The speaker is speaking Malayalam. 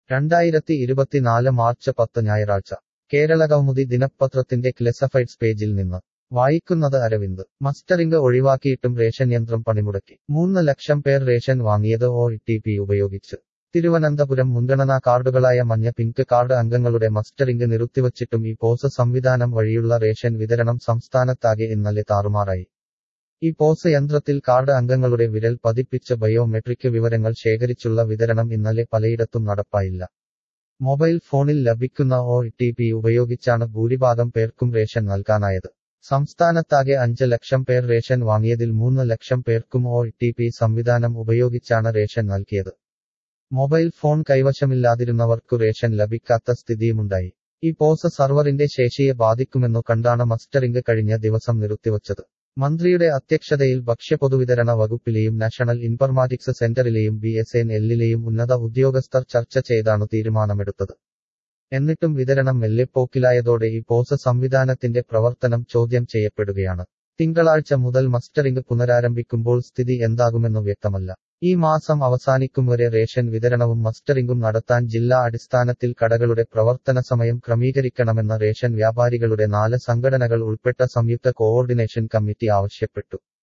2024 മാർച്ച് 10 ഞായറാഴ്ച കേരളകൗമുദി ദിനപത്രത്തിന്റെ ക്ലാസിഫൈഡ്സ് പേജിൽ നിന്ന് വായിക്കുന്നത് അരവിന്ദ്. മസ്റ്ററിംഗ് ഒഴിവാക്കിയിട്ടും റേഷൻ യന്ത്രം പണിമുടക്കി. 3 ലക്ഷം പേർ റേഷൻ വാങ്ങിയത് OTP ഉപയോഗിച്ച്. തിരുവനന്തപുരം മുൻഗണനാ കാർഡുകളായ മഞ്ഞ പിങ്ക് കാർഡ് അംഗങ്ങളുടെ മസ്റ്ററിംഗ് നിർത്തിവച്ചിട്ടും ഈ POS സംവിധാനം വഴിയുള്ള റേഷൻ വിതരണം സംസ്ഥാനത്താകെ ഇന്നലെ താറുമാറായി. ഈ POS യന്ത്രത്തിൽ കാർഡ് അംഗങ്ങളുടെ വിരൽ പതിപ്പിച്ച് ബയോമെട്രിക് വിവരങ്ങൾ ശേഖരിച്ചുള്ള വിതരണം ഇന്നലെ പലയിടത്തും നടപ്പായില്ല. മൊബൈൽ ഫോണിൽ ലഭിക്കുന്ന OTP ഉപയോഗിച്ചാണ് ഭൂരിഭാഗം പേർക്കും റേഷൻ നൽകാനായത്. സംസ്ഥാനത്താകെ 5 ലക്ഷം പേർ റേഷൻ വാങ്ങിയതിൽ 3 ലക്ഷം പേർക്കും OTP സംവിധാനം ഉപയോഗിച്ചാണ് റേഷൻ നൽകിയത്. മൊബൈൽ ഫോൺ കൈവശമില്ലാതിരുന്നവർക്കു റേഷൻ ലഭിക്കാത്ത സ്ഥിതിയുമുണ്ടായി. ഈ POS സർവറിന്റെ ശേഷിയെ ബാധിക്കുമെന്നു കണ്ടാണ് മസ്റ്ററിംഗ് കഴിഞ്ഞ ദിവസം നിർത്തിവച്ചത്. മന്ത്രിയുടെ അധ്യക്ഷതയിൽ ഭക്ഷ്യപൊതുവിതരണ വകുപ്പിലെയും നാഷണൽ ഇൻഫർമാറ്റിക്സ് സെന്ററിലെയും BSNLിലെയും ഉന്നത ഉദ്യോഗസ്ഥർ ചർച്ച ചെയ്താണ് തീരുമാനമെടുത്തത്. എന്നിട്ടും വിതരണം മെല്ലെപ്പോക്കിലായതോടെ ഈ POS സംവിധാനത്തിന്റെ പ്രവർത്തനം ചോദ്യം ചെയ്യപ്പെടുകയാണ്. തിങ്കളാഴ്ച മുതൽ മസ്റ്ററിംഗ് പുനരാരംഭിക്കുമ്പോൾ സ്ഥിതി എന്താകുമെന്നു വ്യക്തമല്ല. ഈ മാസം അവസാനിക്കും വരെ റേഷൻ വിതരണവും മസ്റ്ററിംഗും നടത്താൻ ജില്ലാ അടിസ്ഥാനത്തിൽ കടകളുടെ പ്രവർത്തന സമയം ക്രമീകരിക്കണമെന്ന് റേഷൻ വ്യാപാരികളുടെ 4 സംഘടനകൾ ഉൾപ്പെട്ട സംയുക്ത കോഓർഡിനേഷൻ കമ്മിറ്റി ആവശ്യപ്പെട്ടു.